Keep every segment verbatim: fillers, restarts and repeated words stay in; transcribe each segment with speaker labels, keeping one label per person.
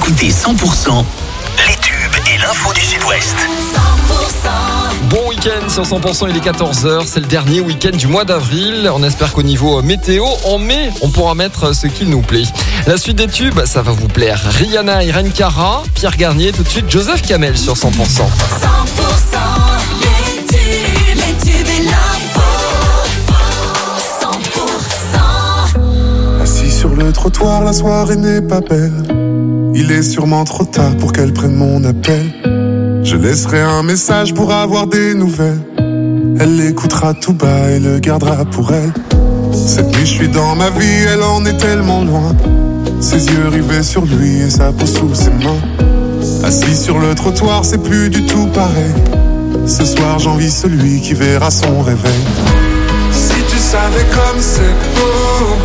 Speaker 1: écoutez cent pour cent les tubes et l'info du Sud-Ouest.
Speaker 2: cent pour cent.
Speaker 3: Bon week-end sur cent pour cent, il est quatorze heures, c'est le dernier week-end du mois d'avril. On espère qu'au niveau météo, en mai, on pourra mettre ce qu'il nous plaît. La suite des tubes, ça va vous plaire. Rihanna, Irene Cara, Pierre Garnier, tout de suite Joseph Kamel sur cent pour cent.
Speaker 2: cent pour cent, les tubes, les tubes et l'info. cent pour cent.
Speaker 4: Assis sur le trottoir, la soirée n'est pas belle. Il est sûrement trop tard pour qu'elle prenne mon appel. Je laisserai un message pour avoir des nouvelles. Elle l'écoutera tout bas et le gardera pour elle. Cette nuit je suis dans ma vie, elle en est tellement loin. Ses yeux rivés sur lui et sa peau sous ses mains. Assis sur le trottoir, c'est plus du tout pareil. Ce soir j'envie celui qui verra son réveil. Si tu savais comme c'est beau,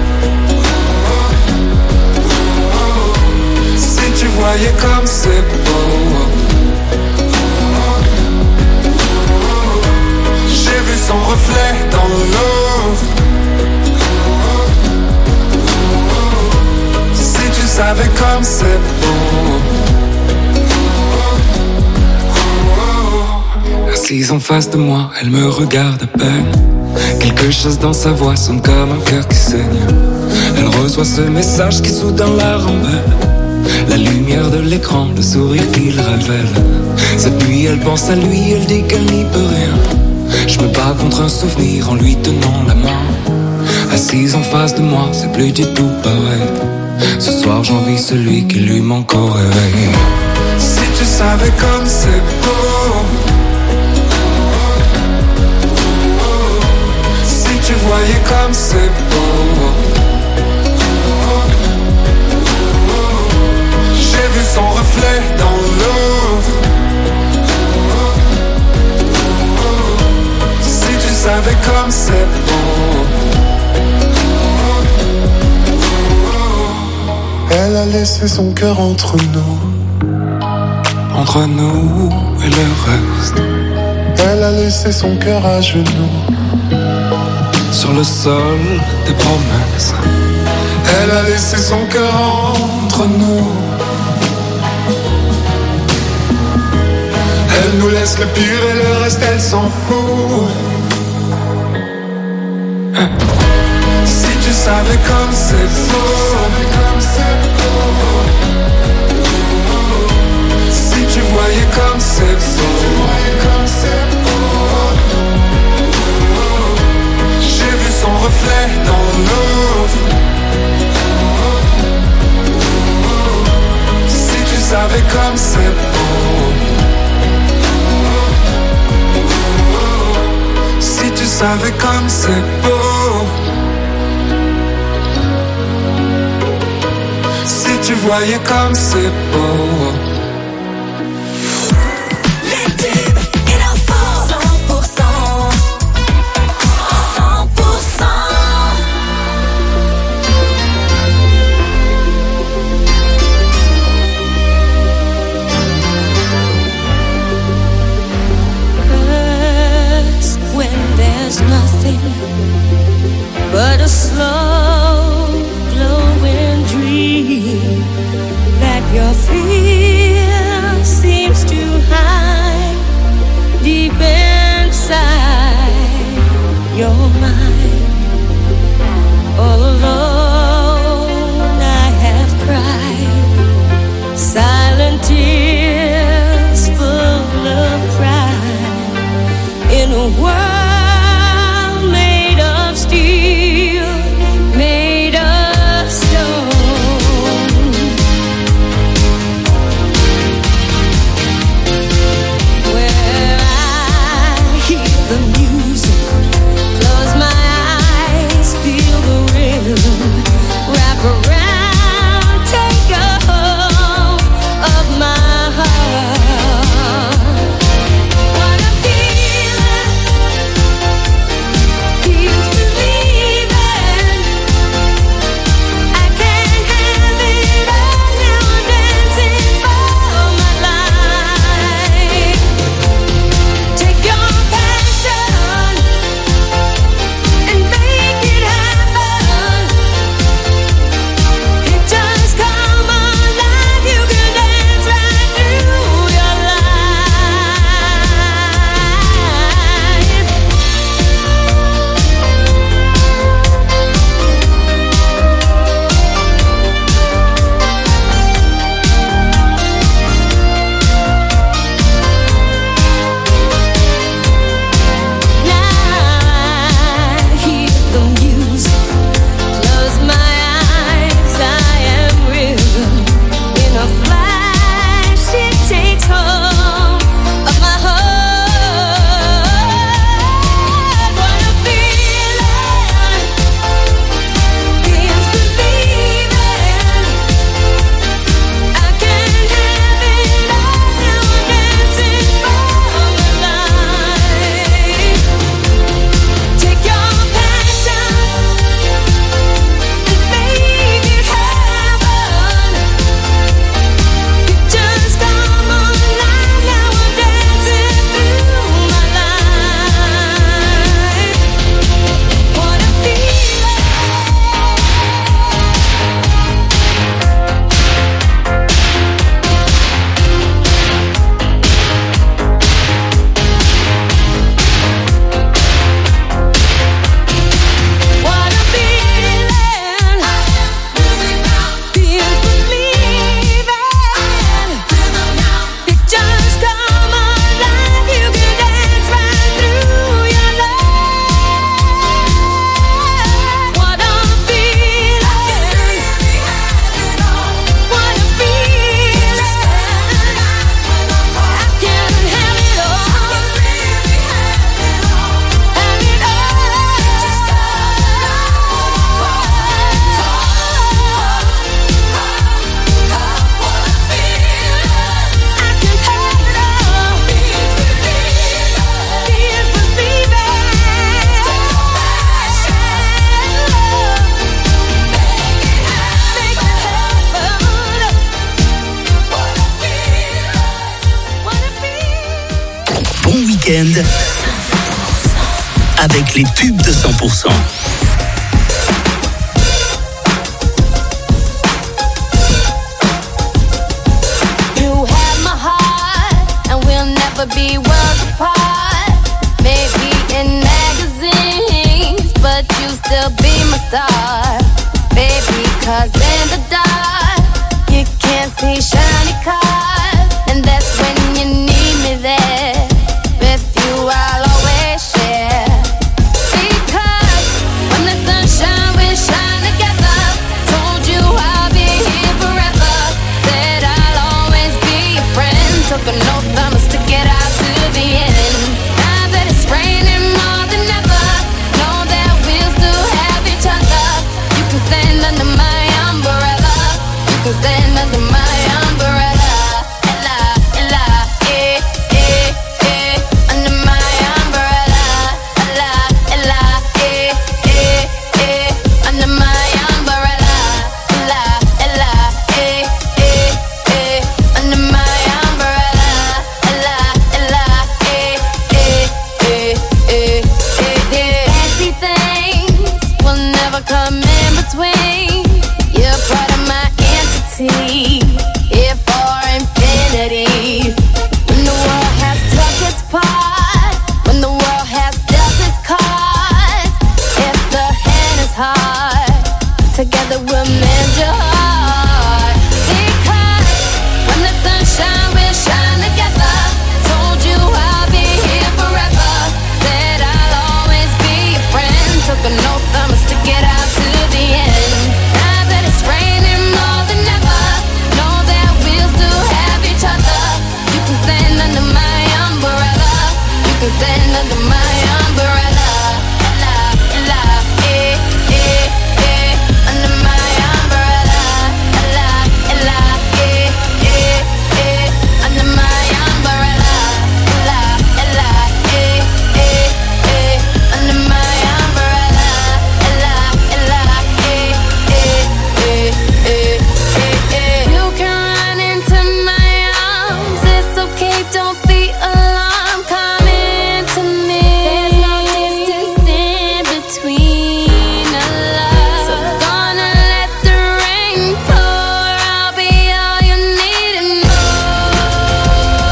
Speaker 4: si tu voyais comme c'est beau. J'ai vu son reflet dans l'eau. Si tu savais comme c'est beau.
Speaker 5: Assise en face de moi, elle me regarde à peine. Quelque chose dans sa voix sonne comme un cœur qui saigne. Elle reçoit ce message qui soudain la rend belle. La lumière de l'écran, le sourire qu'il révèle. Cette nuit elle pense à lui, elle dit qu'elle n'y peut rien. Je me bats contre un souvenir en lui tenant la main. Assise en face de moi, c'est plus du tout pareil. Ce soir j'envie celui qui lui manque au réveil.
Speaker 4: Si tu savais comme c'est beau. Si tu voyais comme c'est beau. J'ai vu son reflet dans l'eau. Si tu savais comme c'est beau. Elle a laissé son cœur entre nous.
Speaker 5: Entre nous et le reste.
Speaker 4: Elle a laissé son cœur à genoux.
Speaker 5: Sur le sol des promesses.
Speaker 4: Elle a laissé son cœur entre nous. Elle nous laisse le pire et le reste elle s'en fout. Si tu savais comme c'est beau. Si tu voyais comme c'est beau. J'ai vu son reflet dans l'eau. Si tu savais comme c'est beau. Si tu savais comme c'est beau. Si tu voyais comme c'est beau.
Speaker 2: Les tubes et l'info. cent pour cent. cent pour cent.
Speaker 6: First, when there's nothing but a slow glowing dream that you're free.
Speaker 1: week-end avec les tubes de cent pour cent.
Speaker 7: Be worlds apart, maybe in magazines, but you still be my star, baby, cause in the dark, you can't see shiny cars, and that's when you need me there, with you I'll always share, because when the sunshine we shine together, told you I'll be here forever, said I'll always be your friend, took an oath I must get out to the end. Now that it's raining more than ever, know that we'll still have each other. You can stand under my umbrella. You can stand under my umbrella. Ella, Ella, eh, eh, eh, under my umbrella. Ella, Ella, eh, eh, eh, under my umbrella. Ella, Ella, eh, eh, eh, under my umbrella. Ella, Ella, eh, eh, eh, eh, eh, eh. Fancy things will never come in between. You're part of my entity, here for infinity. When the world has took its part, when the world has dealt its cards, if the hand is hard, together we'll mend your heart. Because when the sunshine will shine together, told you I'll be here forever, said I'll always be your friend, took an oath I must get out to the end. Now that it's raining more than ever, know that we'll still have each other. You can stand under my umbrella. You can stand under my umbrella. Ella, Ella, eh, eh, eh, under my umbrella. Ella, Ella, eh, eh, eh, under my umbrella. Ella, Ella, eh, eh, eh, under my umbrella. Ella, Ella, eh, eh, eh, eh, eh, eh. You can run into my arms. It's okay, don't be alarmed. Come into me. There's no distance in between our love. So gonna let the rain pour. I'll be all you need and more.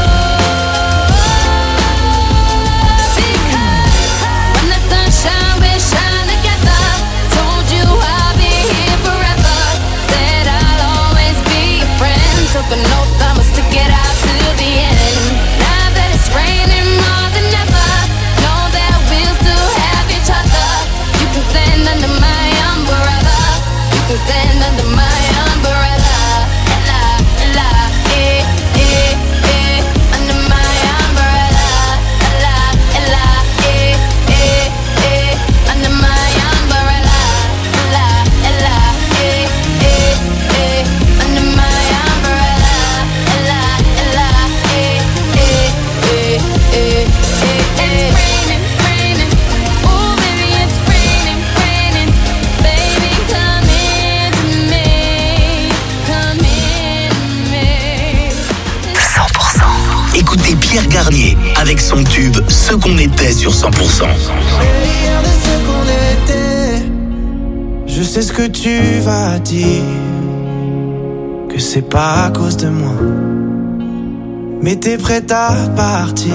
Speaker 7: Because when the sunshine will shine together, told you I'll be here forever, said I'll always be your friend, took an oath I must get out to the end. Now that it's raining more than ever, know that we'll still have each other. You can stand under my umbrella. You can stand under my umbrella. Ella, Ella, eh, eh, eh, under my umbrella. Ella, Ella, eh, eh, eh, under my umbrella. Ella, Ella, eh, eh, eh, under my umbrella. Ella, Ella, eh, eh, eh, eh, eh, eh. It's raining, raining. Ooh, baby, it's raining, raining. Baby, come into me, come into me.
Speaker 1: cent pour cent. Écoutez Pierre Garnier avec son tube Ce qu'on était sur cent pour cent.
Speaker 8: Regardez ce qu'on était. Je sais ce que tu vas dire, que c'est pas à cause de moi, mais t'es prête à partir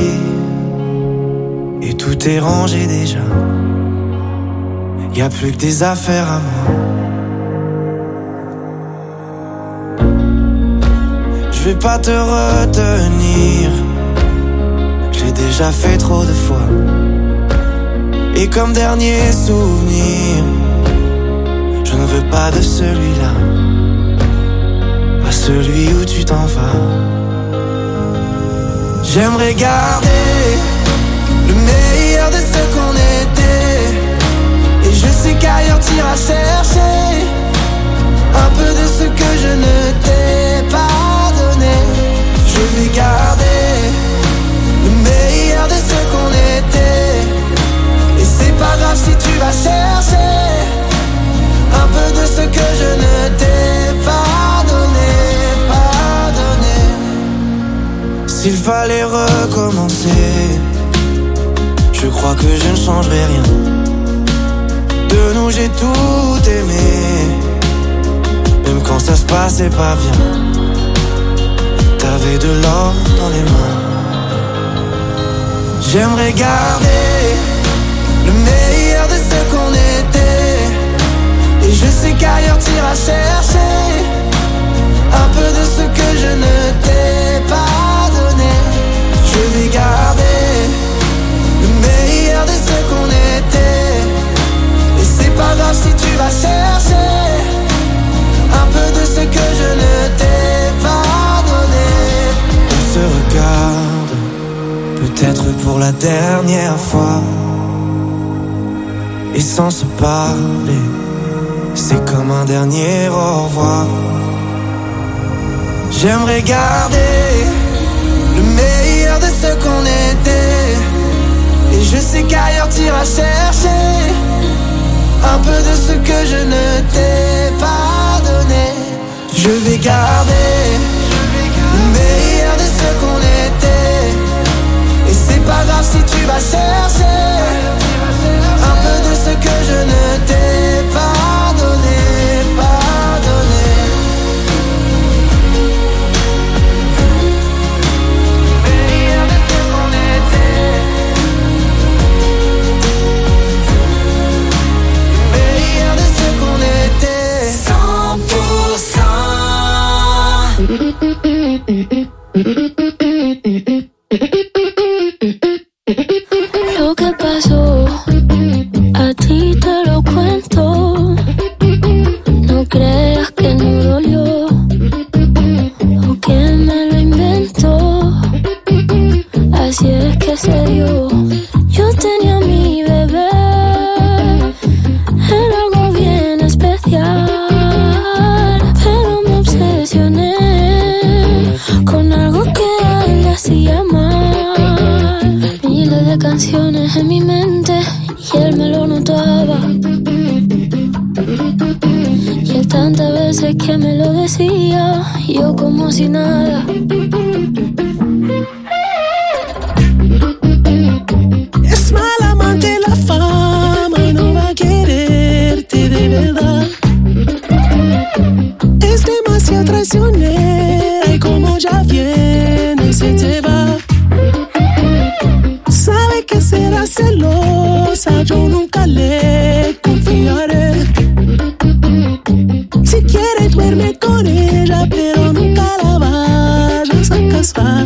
Speaker 8: et tout est rangé déjà. Y a plus que des affaires à moi. Je vais pas te retenir, j'ai déjà fait trop de fois. Et comme dernier souvenir, je ne veux pas de celui-là, pas celui où tu t'en vas. J'aimerais garder le meilleur de ce qu'on était, et je sais qu'ailleurs t'iras chercher un peu de ce que je ne t'ai pas donné. Je vais garder le meilleur de ce qu'on était, et c'est pas grave si tu vas chercher un peu de ce que je ne t'ai pas donné, pas donné. S'il fallait recommencer, crois que je ne changerai rien. De nous j'ai tout aimé, même quand ça se passait pas bien. T'avais de l'or dans les mains. J'aimerais garder le meilleur de ce qu'on était. Et je sais qu'ailleurs t'iras chercher un peu de ce que je ne t'ai pas donné. Je vais garder le meilleur de ce qu'on était. Et c'est pas grave si tu vas chercher un peu de ce que je ne t'ai pas donné. On se regarde, peut-être pour la dernière fois. Et sans se parler, c'est comme un dernier au revoir. J'aimerais garder le meilleur de ce qu'on était. Et je sais qu'ailleurs t'iras chercher un peu de ce que je ne t'ai pas donné. Je vais garder le meilleur de ce qu'on était. Et c'est pas grave si tu vas chercher un peu de ce que je ne t'ai pas donné, pas donné. Meilleur de ce qu'on était. Meilleur de ce qu'on était.
Speaker 2: cent pour
Speaker 6: Lo que pasó, a ti te lo cuento. No creas que no dolió o que me lo inventó. Así es que se dio. Yo tenía a mi bebé, era algo bien especial, pero me obsesioné con algo que a él le hacía mal. Miles de canciones en mi mente y él me lo notaba. Y él tantas veces que me lo decía, yo como si nada.
Speaker 9: Es mal amante la fama y no va a quererte de verdad. Es demasiado traicionera y como ya viene se te va. Sabe que será celosa, yo nunca le confiaré. Si quiere duerme con ella, pero nunca la vayas a casar.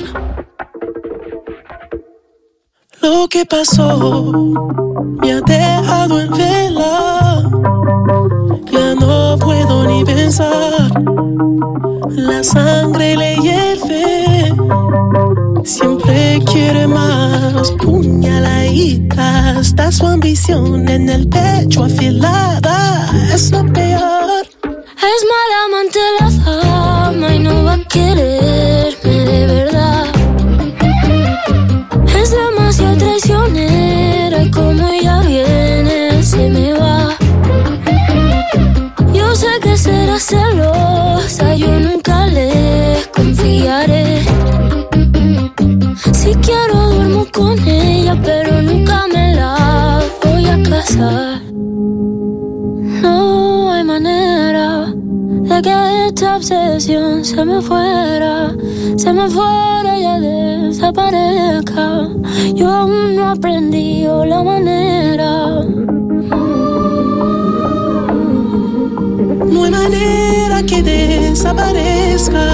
Speaker 9: Lo que pasó me ha dejado en vela. Ya no puedo ni pensar. La sangre le hierve. Siempre quiere más. Puñaladita. Está su ambición en el pecho afilada. Es lo peor.
Speaker 6: Es mala amante la fama y no va a quererme de verdad. Es demasiado traicionera y como ella viene se me va. Yo sé que será celosa, yo nunca le confiaré. Si quiero duermo con ella, pero nunca me la voy a casar. No hay manera de que esta obsesión se me fuera, se me fuera y ya desaparezca. Yo aún no aprendí la manera.
Speaker 9: No hay manera que desaparezca.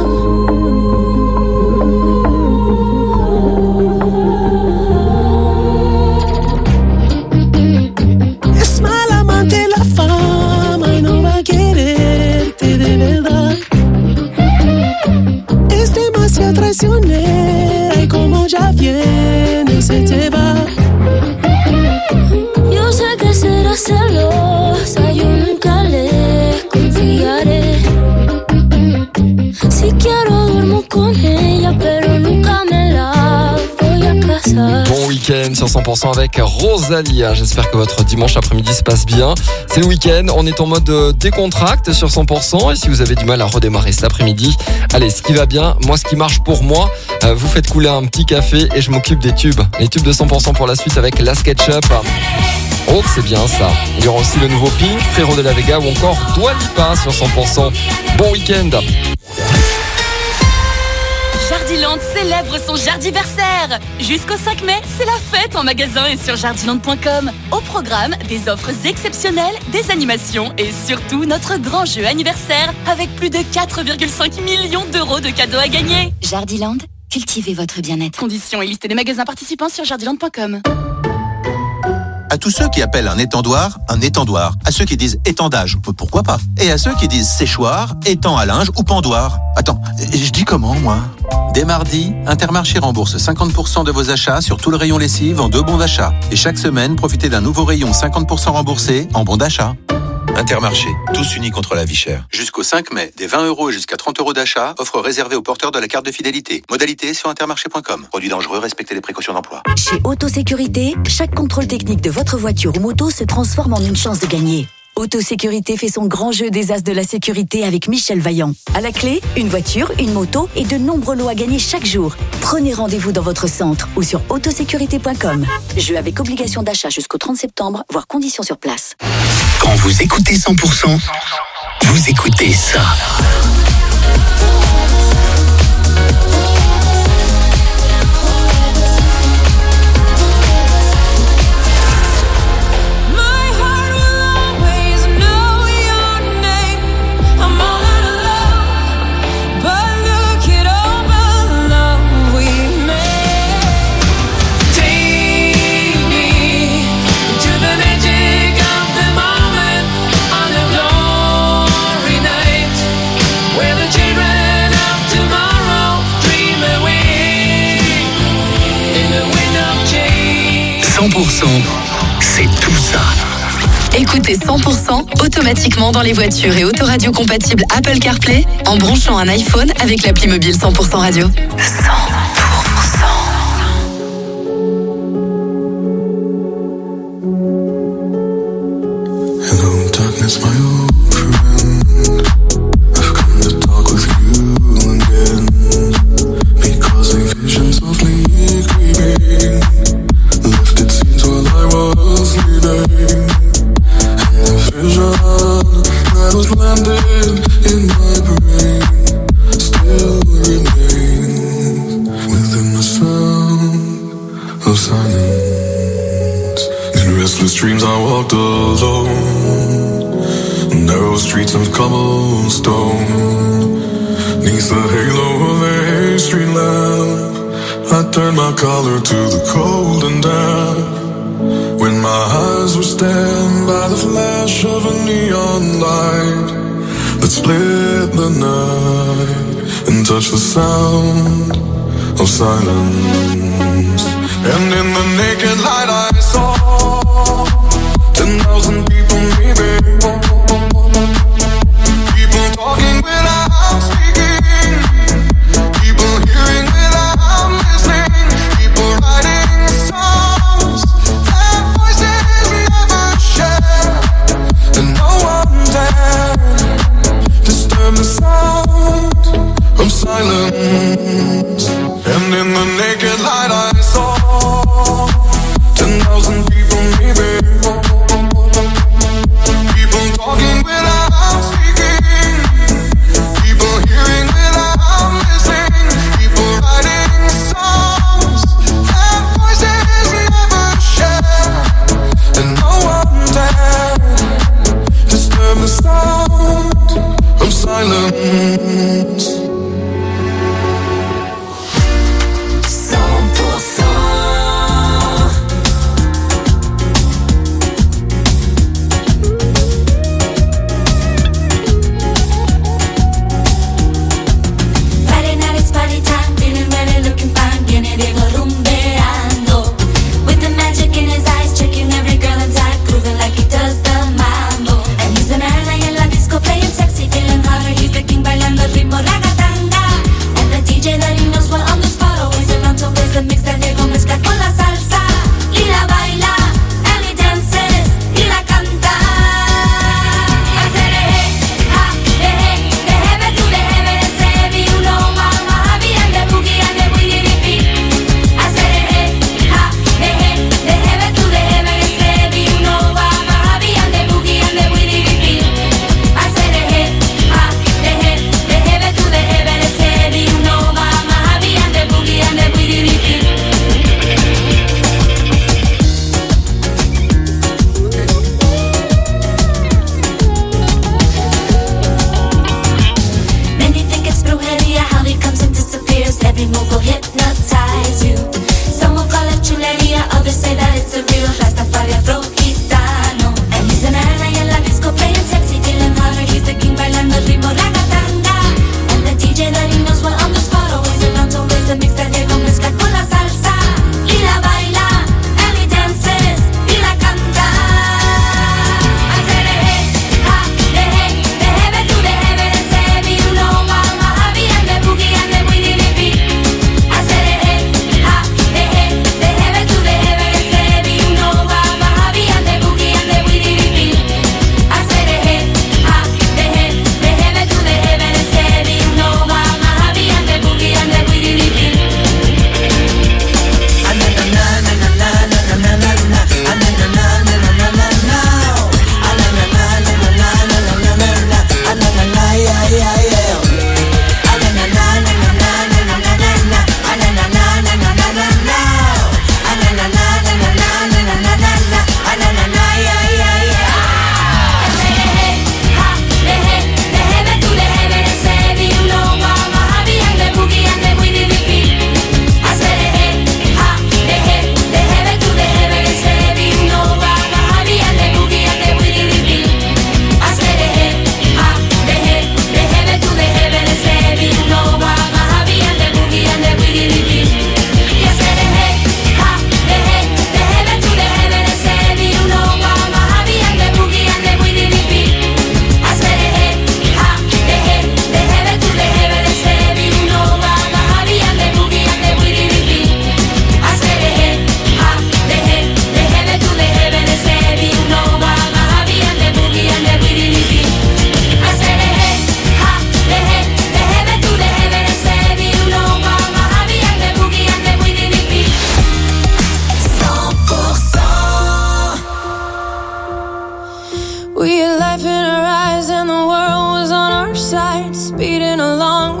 Speaker 9: Es mal amante la fama y no va a quererte de verdad. Es demasiado traicionera y como ya viene se te va.
Speaker 6: Yo sé que será celosa, yo nunca le confiaré. Si
Speaker 3: cent pour cent avec Rosalia. J'espère que votre dimanche après-midi se passe bien. C'est le week-end, on est en mode décontracte sur cent pour cent. Et si vous avez du mal à redémarrer cet après-midi, allez, ce qui va bien, moi ce qui marche pour moi, euh, vous faites couler un petit café et je m'occupe des tubes. Les tubes de cent pour cent pour la suite avec la SketchUp. Oh, que c'est bien ça. Il y aura aussi le nouveau Pink, Frérot de la Vega ou encore Dua Lipa sur cent pour cent. Bon week-end.
Speaker 10: Jardiland célèbre son jardiversaire. Jusqu'au cinq mai, c'est la fête en magasin et sur jardiland point com. Au programme, des offres exceptionnelles, des animations et surtout notre grand jeu anniversaire avec plus de quatre virgule cinq millions d'euros de cadeaux à gagner.
Speaker 11: Jardiland, cultivez votre bien-être.
Speaker 10: Conditions et liste des magasins participants sur jardiland point com.
Speaker 12: À tous ceux qui appellent un étendoir un étendoir, à ceux qui disent étendage, pourquoi pas, et à ceux qui disent séchoir, étang à linge ou pendoir. Attends, je dis comment moi ? Dès mardi, Intermarché rembourse cinquante pour cent de vos achats sur tout le rayon lessive en deux bons d'achat. Et chaque semaine, profitez d'un nouveau rayon cinquante pour cent remboursé en bons d'achat. Intermarché, tous unis contre la vie chère. Jusqu'au cinq mai, des vingt euros jusqu'à trente euros d'achat, offre réservée aux porteurs de la carte de fidélité. Modalité sur intermarché point com. Produit dangereux, respectez les précautions d'emploi.
Speaker 13: Chez Autosécurité, chaque contrôle technique de votre voiture ou moto se transforme en une chance de gagner. Autosécurité fait son grand jeu des as de la sécurité avec Michel Vaillant. À la clé, une voiture, une moto et de nombreux lots à gagner chaque jour. Prenez rendez-vous dans votre centre ou sur autosécurité point com. Jeu avec obligation d'achat jusqu'au trente septembre, voire conditions sur place.
Speaker 1: Quand vous écoutez cent pour cent, vous écoutez ça. cent pour cent, c'est tout ça.
Speaker 14: Écoutez cent pour cent automatiquement dans les voitures et autoradio compatibles Apple CarPlay en branchant un iPhone avec l'appli mobile cent pour cent radio.
Speaker 2: cent pour cent.
Speaker 4: Hello, darkness, my old friend. I've come to talk with you again. Because a vision softly creeping lifted scenes while I was sleeping. And the vision that was landed in my brain still remains within the sound of silence. In restless dreams I walked alone, narrow streets of cobblestone. Neath the halo of a street lamp, I turned my collar to the cold and damp. When my eyes were stabbed by the flash of a neon light that split the night and touched the sound of silence. And in the naked light I saw ten thousand people maybe, people talking without speaking, people hearing without listening, people writing songs that voices never share, and no one dared disturb the sound of silence. And in the naked light I saw ten thousand people maybe, people talking without speaking, people hearing without listening, people writing songs that voices never share, and no one dared disturb the sound of silence.
Speaker 2: The mix that llegó mezcla con la salsa.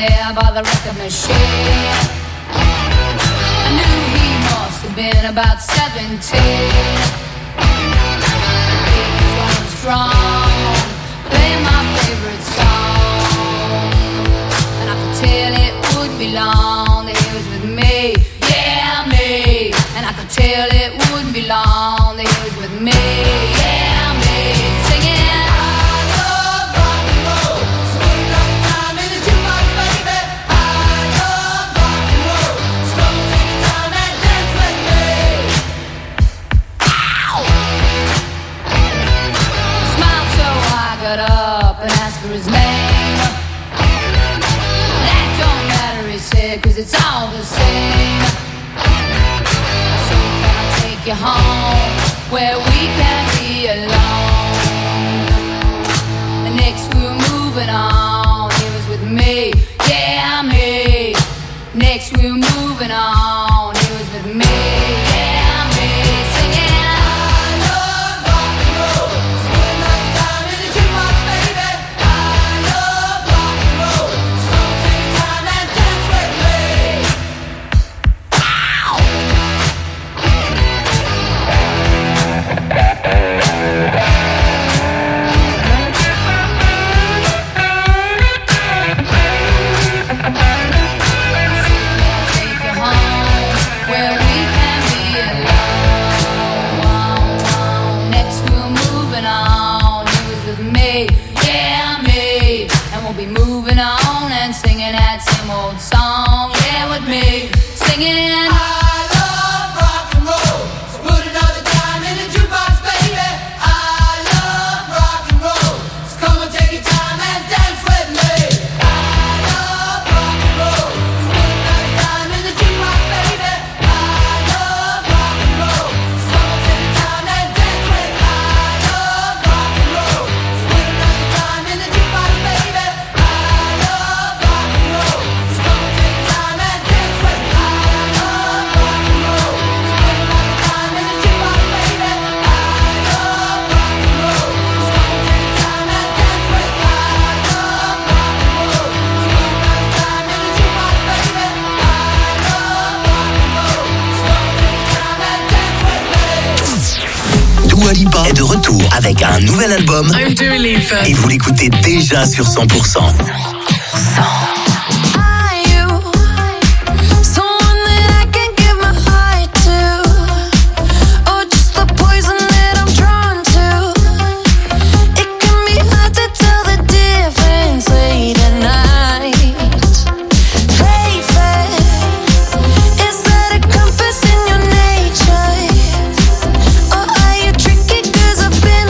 Speaker 15: there by the record machine. I knew he must have been about seventeen. He was running strong, playing my favorite song, and I could tell it wouldn't be long that he was with me, yeah me. And I could tell it wouldn't be long that he was with me, yeah me. Singing. His name. That don't matter, he said, cause it's all the same. So can I take you home where we can be alone? And next we were moving on, he was with me, yeah me. Next we were moving on, he was with me, yeah me. Singing. Song, yeah, with me, singing. I love rock and roll, so put another dime in the jukebox, baby. I love rock and roll, so come and take your time and dance with me. I love rock and roll, so put another dime in the jukebox, baby. I love rock and roll, so come and take your time and dance with me. I love rock and roll, so put another dime in the jukebox, baby. I love rock and roll.
Speaker 1: Dua Lipa est de retour avec un nouvel album et vous l'écoutez déjà sur cent pour cent.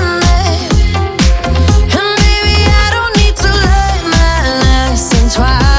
Speaker 16: Twice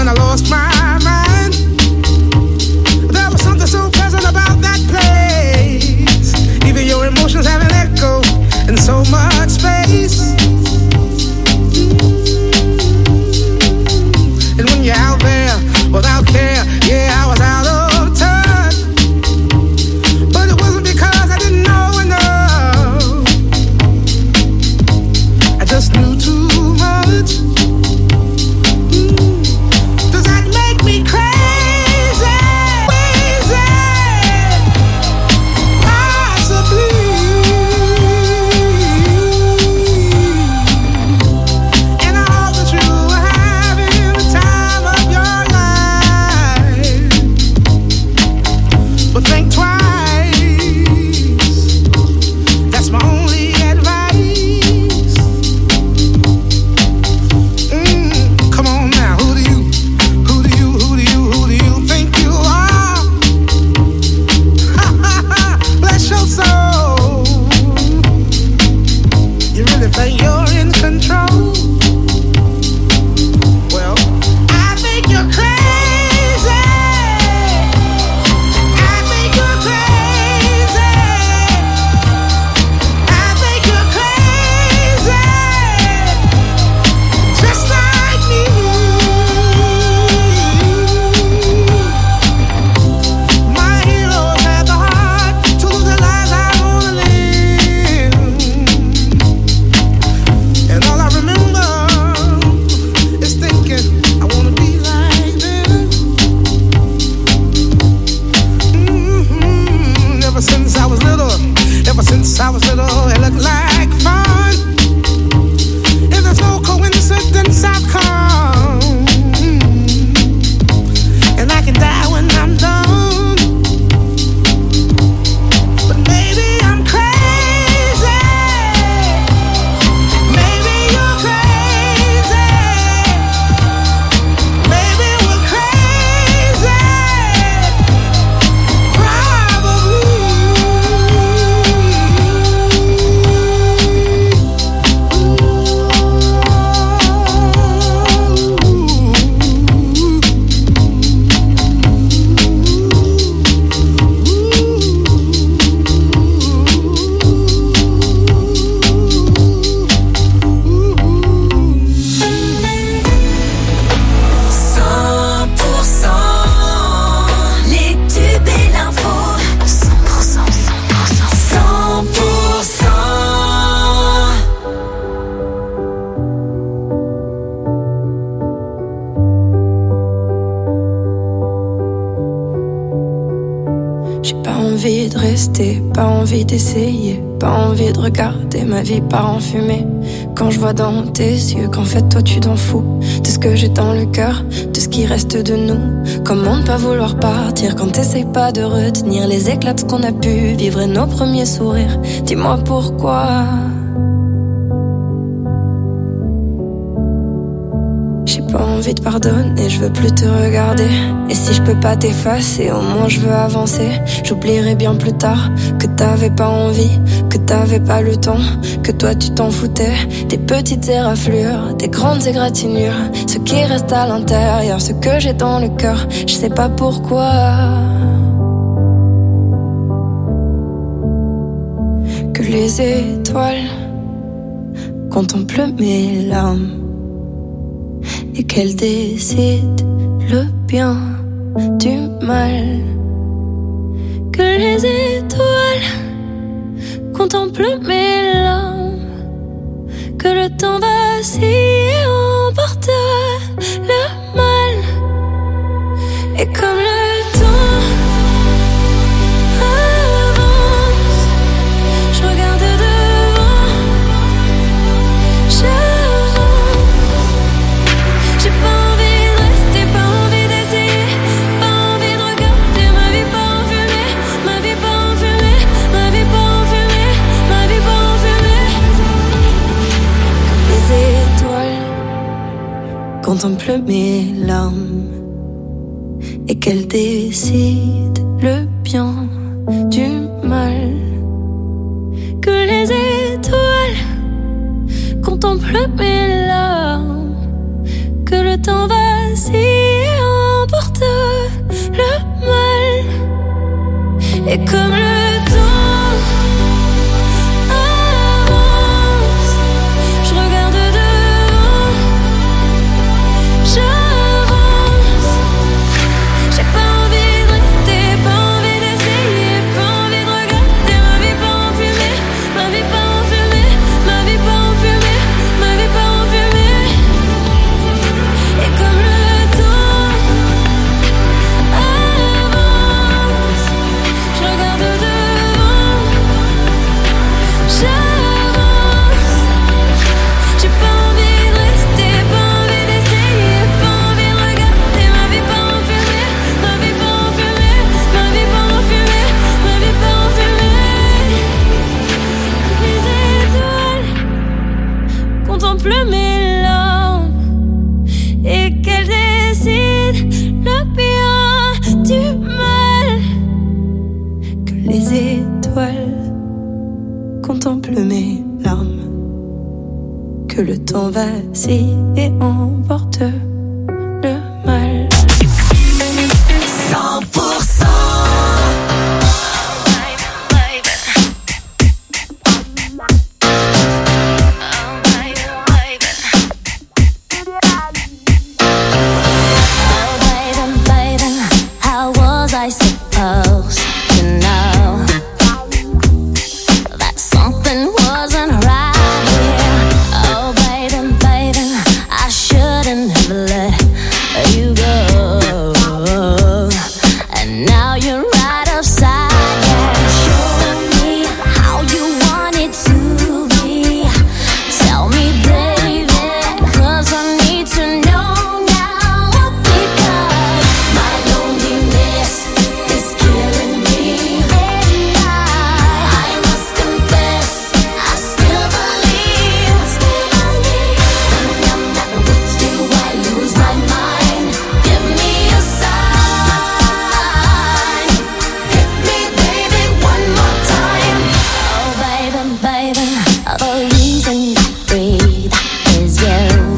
Speaker 9: when I lost my mind. There was something so pleasant about that place. Even your emotions have an echo in so much space. And when you're out there without care, yeah, I was out of touch. But it wasn't because I didn't know enough. I just knew too much. Mm. Does that make me crazy? Crazy? Possibly. And I hope that you are having the time of your life. But think twice. That's my only advice. Mm, come on now, who do you, who do you, who do you, who do you think you are? Bless your soul. You really think you're in control? Well, I think you're crazy. I think you're crazy. I think you're crazy. Just like me. My heroes had the heart to lose their lives out on the limb. And all I remember is thinking, I wanna be like them. Mhm. Ever since I was little, ever since I was little, it looked like fun. If there's no coincidence, I've come. And I can die when I'm done. But maybe I'm crazy. Maybe you're crazy. Maybe we're crazy. Probably.
Speaker 2: cent pour cent les tubes et l'info. cent pour cent, cent pour cent.
Speaker 16: J'ai pas envie de rester, pas envie d'essayer, pas envie de regarder ma vie part en fumée. Quand je vois dans tes yeux qu'en fait toi tu t'en fous de ce que j'ai dans le cœur, de ce qui reste de nous. Comment ne pas vouloir partir quand t'essayes pas de retenir les éclats de ce qu'on a pu vivre et nos premiers sourires. Dis-moi pourquoi. J'ai pas envie de pardonner, je veux plus te regarder. Et si je peux pas t'effacer, au moins je veux avancer. J'oublierai bien plus tard que t'avais pas envie, que t'avais pas le temps, que toi tu t'en foutais. Des petites éraflures, des grandes égratignures, ce qui reste à l'intérieur, ce que j'ai dans le cœur, je sais pas pourquoi. Que les étoiles contemplent mes larmes et qu'elle décide le bien du mal. Que les étoiles contemplent mes larmes, que le temps vacille et emportera le mal. Et comme le temps avance, je regarde devant, j'avance. J'ai pas envie de rester, pas envie d'essayer, pas envie de regarder ma vie pas en fumée, ma vie pas en fumée, ma vie pas en fumée, ma vie pas en fumée. Comme les étoiles contemplent mes larmes et qu'elles décident le bien du mal. Que les étoiles contemplent mes larmes, que le temps vacille Et comme le temps avance, je regarde devant, j'avance. J'ai pas envie de rester, pas envie d'essayer, pas envie de regarder ma vie pas en fumée, ma vie pas en fumée, ma vie pas en fumée, ma vie pas en fumée. Et comme le temps avance, je regarde devant, j'avance. J'ai pas envie de rester, pas envie d'essayer, pas envie de regarder ma vie pas en fumée, ma vie pas en fumée, ma vie pas en fumée, ma vie pas en fumée. Les étoiles contemplent mes larmes et qu'elles décident le bien du mal. Que les étoiles contemplent mes larmes, que le temps vacille et emporte le mal.
Speaker 2: cent pour cent
Speaker 6: Oh, baby, baby, how was I supposed to know that something wasn't right here? Oh, baby, baby, I shouldn't have let you go. And now you're right upside down. Show me how you want it to be. Tell me, baby, 'cause I need to know now. Because my loneliness is killing me. And I, I must confess, I still believe. When I'm not with you, I lose my mind. Give me a sign. Hit me, baby, one more time. Oh, baby, baby, the reason I breathe is you.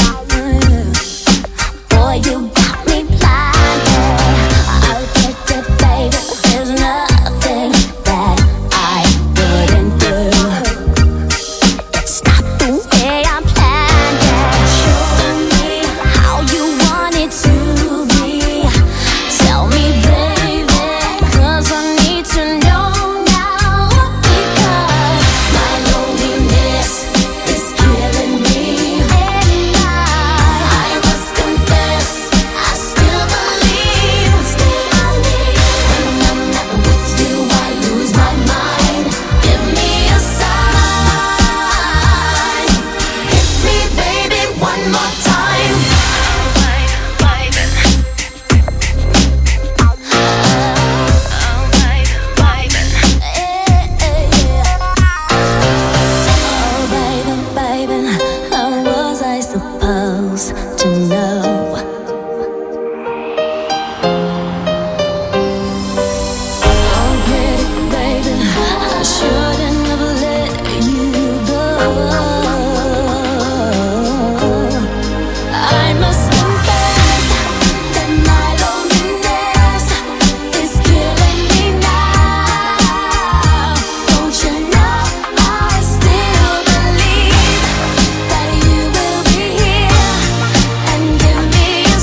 Speaker 6: Boy, you got me blinded. I'll get it, baby. There's nothing that I wouldn't do. It's not the way I planned it. Show me how you want it to be. Tell me, baby, 'cause I need to know now. Because my loneliness is killing me. And I, I must confess, I still believe. When I'm not with you, I lose my mind. Give me a sign. Hit me, baby, one more time. Oh, baby, baby, how was I supposed to know? Oh, pretty baby, I shouldn't have let you go. I must confess that my loneliness is killing me now. Don't you know I still believe that you will be here and give me a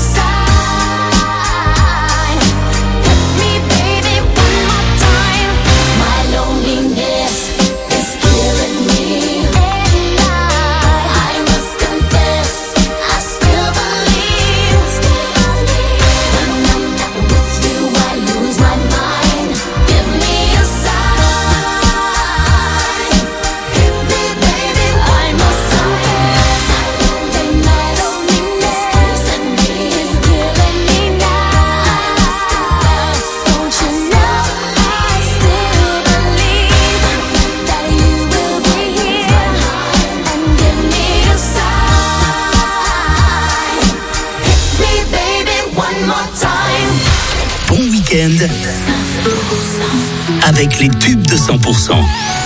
Speaker 6: sign. Hit me, baby, one more time. My loneliness is killing me. And I, I must confess, I still believe. When I'm not with you, I lose my mind. Give me a sign. Hit me, baby, I must confess that my loneliness is killing me now. Don't you know I still believe that you will be here and give me a sign. Hit me, baby, one more time.
Speaker 1: Bon week-end avec les tubes de cent pour cent.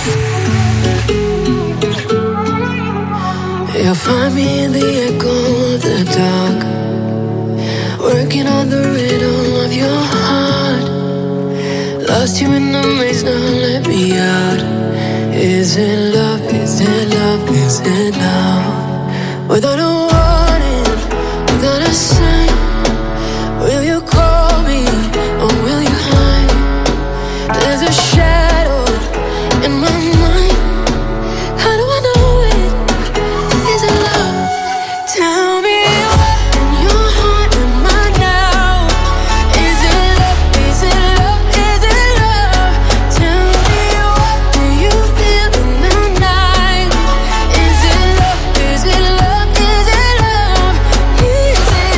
Speaker 16: You'll find me in the echo of the dark, working on the rhythm of your heart. Lost you in the maze, now let me out. Is it love, is it love, is it love? Without a warning, without a sign, will you call me or will you hide? There's a shadow in my mind. How do I know it? Is it love? Tell me what in your heart am I now? Is it love? Is it love? Is it love? Tell me what do you feel in the night? Is it love? Is it love? Is it love? Is it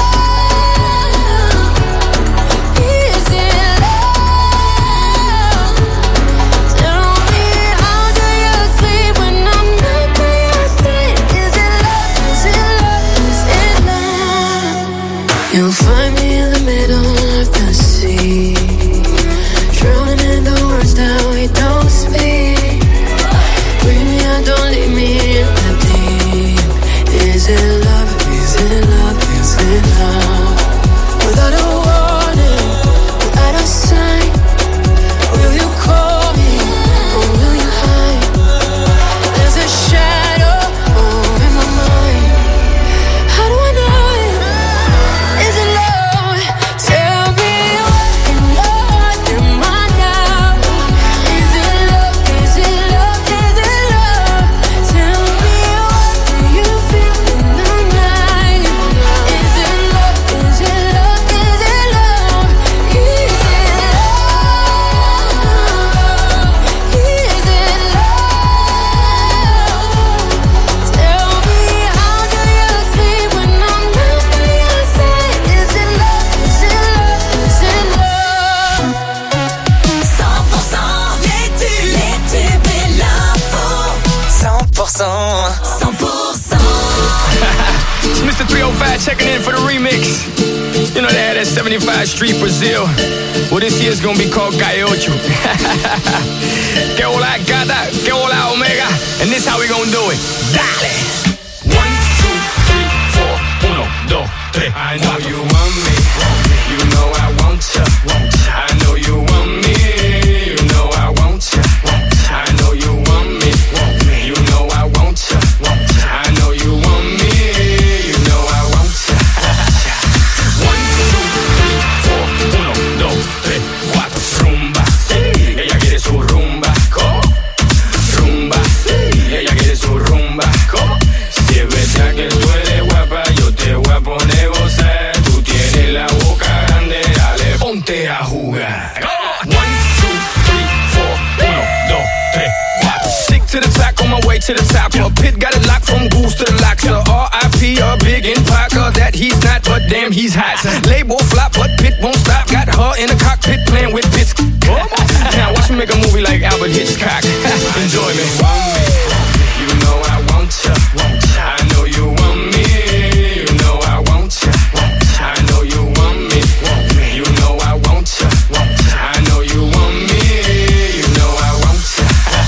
Speaker 16: love? Is it love? Tell me how do you sleep when I'm not by your side? Is it love? Is it love? Is it love? You'll find me in the middle of the sea, drowning in the words that we don't speak. Bring me out, don't leave me in the deep. Is it love? Is it love? Is it love? Without a warning, without a sign, will you call me or will you hide? There's a shadow over my mind. How do I know it? Is it love? Tell me what in your heart am I now? Is it love? Is it love? Is it love? Tell me what do you feel in the night? Is it love? Is it love? Is it love? Is it love? Is it love? Tell me how do you sleep when I'm not by your side? Is it love? Is it love? Is it love?
Speaker 2: cent pour cent les tubes, les tubes et l'info.
Speaker 17: cent pour cent.
Speaker 2: cent pour cent.
Speaker 5: It's Mister three oh five checking in for the remix. You know they had that seventy-five Street Brazil. Well, this year's gonna be called Gaiocho. Que hola gata, que hola omega. And this how we gonna do it. Dale. One, two, three, four. Uno, dos, tres. I know you want me. You know I want ya. I know you want me. You know I want ya. I know you want me. You know I want ya. I know you want me. You know I want ya. One, two, three, four. Uno, dos, tres, cuatro. Rumba, sí. Ella quiere su rumba. ¿Cómo? Rumba, sí. Ella quiere su rumba. ¿Cómo? Si es verdad que tú eres guapa, yo te voy a poner gozar. Tú tienes la boca grande, dale, ponte a jugar. One, two, three, four. Uno, dos, tres, cuatro. Stick to the track on my way to the top. A pit got it locked from goose to the locks. R I P a big in Parker that he's not, but damn he's hot. Label flop, but Pit won't stop. Got her in the cockpit playing with bits. Now watch me make a movie like Albert Hitchcock. Enjoy me. You know I want ya. I know you want me. You know I want ya. I know you want me. You know I want ya. I know you want me. You know I want ya.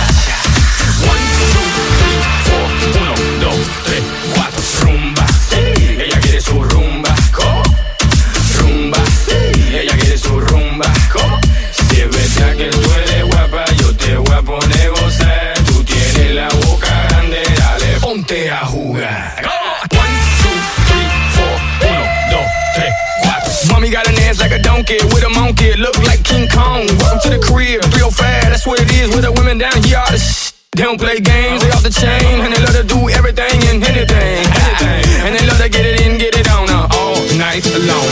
Speaker 5: One, two, three, four. Uno, dos, tres, cuatro. Rumba, sí. Ella quiere su rumba. ¿Cómo? Rumba, sí. Ella quiere su rumba. ¿Cómo? Si es verdad que tú eres guapa, yo te voy a poner gozar. Tú tienes la boca grande, dale, ponte a jugar. One, two, three, four. Uno, dos, tres, cuatro. Mommy got an ass like a donkey with a monkey. Look like King Kong. Welcome to the crib. three oh five, that's what it is. With the women down here, all the shit. They don't play games, they off the chain. And they love to do everything and anything. And they love to get it in, get it on uh, all night long.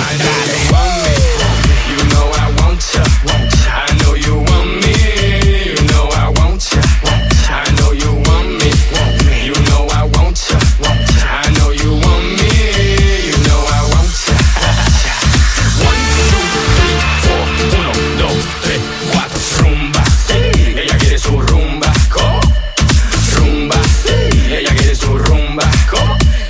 Speaker 5: You know I want ya. I know you want me. You know I want ya. I know you want me. You know I want ya. I know you want me. You know I want ya. One, two, three, four. Uno, dos, tres, cuatro. Rumba, sí. Ella quiere su rumba. ¿Cómo? Rumba, sí. Ella quiere su rumba. ¿Cómo?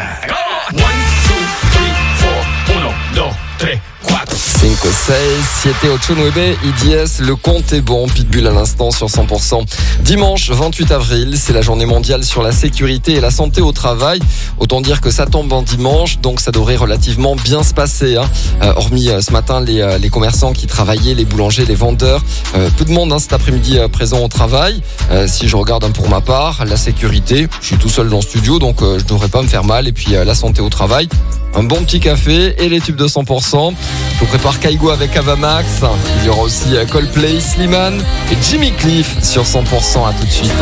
Speaker 18: One, two, three, four, uno, dos, tres, cuatro.
Speaker 3: cinq, seis, siete, ocho, nueve, I diez, le compte est bon. Pitbull à l'instant sur cent pour cent. Dimanche vingt-huit avril, c'est la journée mondiale sur la sécurité et la santé au travail. Autant dire que ça tombe en dimanche, donc ça devrait relativement bien se passer. Hein. Euh, hormis euh, ce matin les, euh, les commerçants qui travaillaient, les boulangers, les vendeurs. Euh, peu de monde hein, cet après-midi euh, présent au travail. Euh, si je regarde hein, pour ma part, la sécurité, je suis tout seul dans le studio, donc euh, je devrais pas me faire mal. Et puis euh, la santé au travail, un bon petit café et les tubes de cent pour cent. Je vous prépare Kaigo avec Avamax. Il y aura aussi Coldplay, Slimane et Jimmy Cliff sur cent pour cent. À tout de suite.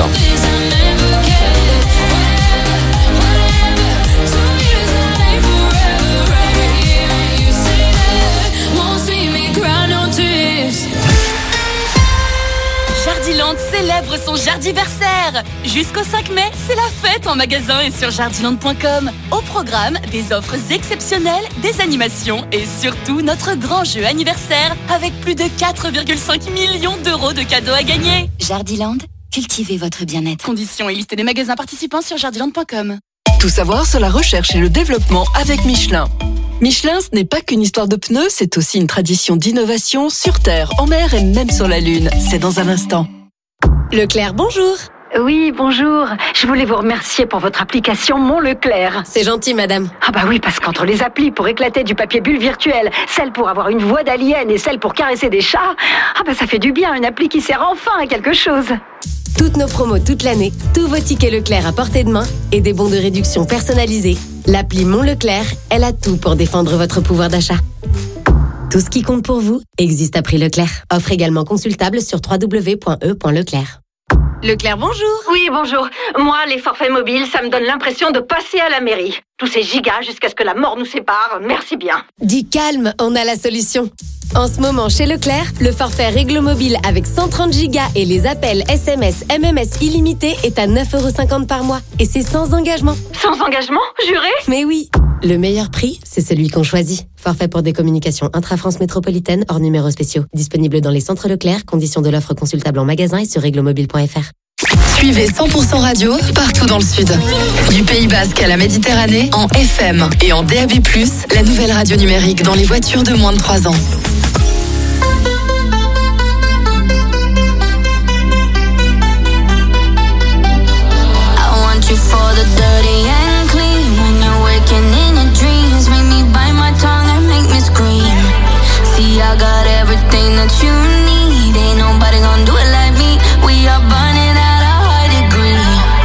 Speaker 10: Jardiland célèbre son jardiversaire. Jusqu'au cinq mai, c'est la fête en magasin et sur jardiland point com. Au programme, des offres exceptionnelles, des animations et surtout notre grand jeu anniversaire avec plus de quatre virgule cinq millions d'euros de cadeaux à gagner.
Speaker 11: Jardiland, cultivez votre bien-être.
Speaker 10: Conditions et liste des magasins participants sur jardiland point com.
Speaker 19: Tout savoir sur la recherche et le développement avec Michelin. Michelin, ce n'est pas qu'une histoire de pneus, c'est aussi une tradition d'innovation sur Terre, en mer et même sur la Lune. C'est dans un instant.
Speaker 20: Leclerc, bonjour.
Speaker 21: Oui, bonjour. Je voulais vous remercier pour votre application Mon Leclerc.
Speaker 20: C'est gentil, madame.
Speaker 21: Ah bah oui, parce qu'entre les applis pour éclater du papier bulle virtuel, celle pour avoir une voix d'alien et celle pour caresser des chats, ah bah ça fait du bien, une appli qui sert enfin à quelque chose.
Speaker 20: Toutes nos promos toute l'année, tous vos tickets Leclerc à portée de main et des bons de réduction personnalisés. L'appli Mon Leclerc, elle a tout pour défendre votre pouvoir d'achat. Tout ce qui compte pour vous existe à prix Leclerc. Offre également consultable sur w w w point e point leclerc. Leclerc, bonjour.
Speaker 21: Oui, bonjour. Moi, les forfaits mobiles, ça me donne l'impression de passer à la mairie. Tous ces gigas jusqu'à ce que la mort nous sépare, merci bien.
Speaker 20: Dis calme, on a la solution. En ce moment, chez Leclerc, le forfait Réglo Mobile avec cent trente gigas et les appels S M S, M M S illimités est à neuf euros cinquante par mois. Et c'est sans engagement.
Speaker 21: Sans engagement, juré ?
Speaker 20: Mais oui. Le meilleur prix, c'est celui qu'on choisit. Forfait pour des communications intra-France métropolitaine hors numéros spéciaux. Disponible dans les centres Leclerc. Conditions de l'offre consultable en magasin et sur réglomobile point f r.
Speaker 14: Suivez cent pour cent Radio partout dans le Sud. Du Pays Basque à la Méditerranée, en F M et en D A B plus, la nouvelle radio numérique dans les voitures de moins de trois ans.
Speaker 2: You for the dirty and clean. When you're waking in your dreams, make me bite my tongue and make me scream. See, I got everything that you need. Ain't nobody gonna do it like me. We are burning at a high degree.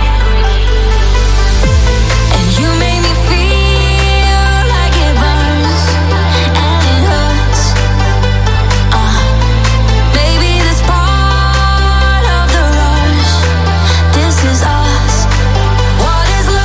Speaker 2: And you make me feel like it burns and it hurts. Uh, baby, this part of the rush. This is us. What is love?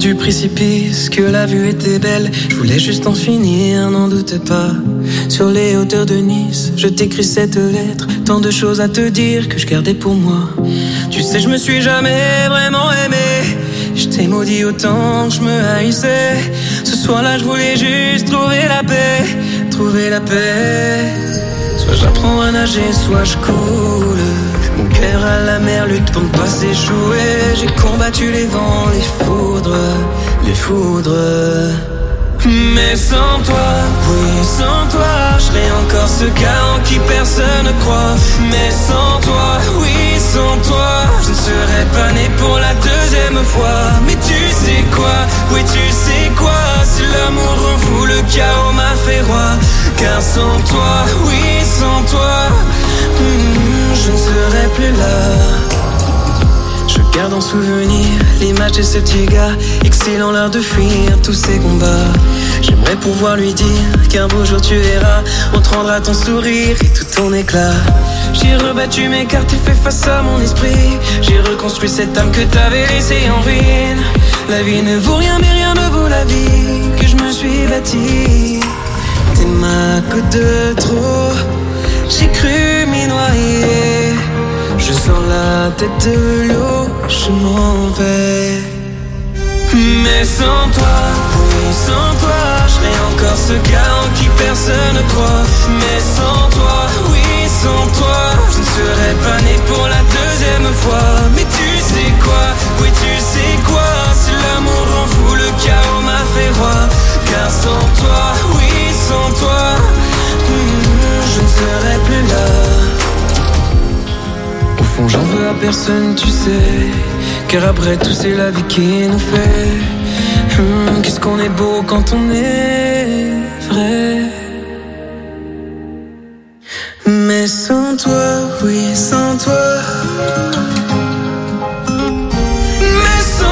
Speaker 5: du précipice, que la vue était belle. Je voulais juste en finir, n'en doute pas. Sur les hauteurs de Nice, je t'écris cette lettre. Tant de choses à te dire que je gardais pour moi. Tu sais, je me suis jamais vraiment aimé. Je t'ai maudit autant que je me haïssais. Ce soir-là, je voulais juste trouver la paix. Trouver la paix. Soit j'apprends à nager, soit je coule. Mon cœur à la mer lutte pour ne pas s'échouer. J'ai combattu les vents, les foudres, les foudres. Mais sans toi, oui sans toi, je serais encore ce gars en qui personne ne croit. Mais sans toi, oui sans toi, je ne serais pas né pour la deuxième fois. Mais tu sais quoi, oui tu sais quoi, si l'amour en fou, le chaos m'a fait roi. Car sans toi, oui sans toi, hmm, je ne serais plus là. Je garde en souvenir l'image de ce petit gars, exhalant l'heure de fuir tous ces combats. J'aimerais pouvoir lui dire qu'un beau jour tu verras, on te rendra ton sourire et tout ton éclat. J'ai rebattu mes cartes et fait face à mon esprit. J'ai reconstruit cette âme que t'avais laissée en ruine. La vie ne vaut rien mais rien ne vaut la vie que je me suis bâtie. T'es ma goutte de trop, j'ai cru m'y noyer. Je sors la tête de l'eau, je m'en vais. Mais sans toi, oui sans toi, je serais encore ce gars en qui personne ne croit. Mais sans toi, oui sans toi, je ne serais pas né pour la deuxième fois. Mais tu sais quoi, oui tu sais quoi, si l'amour en fou, le chaos m'a fait roi. Car sans toi, oui sans toi, hmm, je ne serais plus là. Au fond j'en veux à personne tu sais, car après tout c'est la vie qui nous fait. Hum, qu'est-ce qu'on est beau quand on est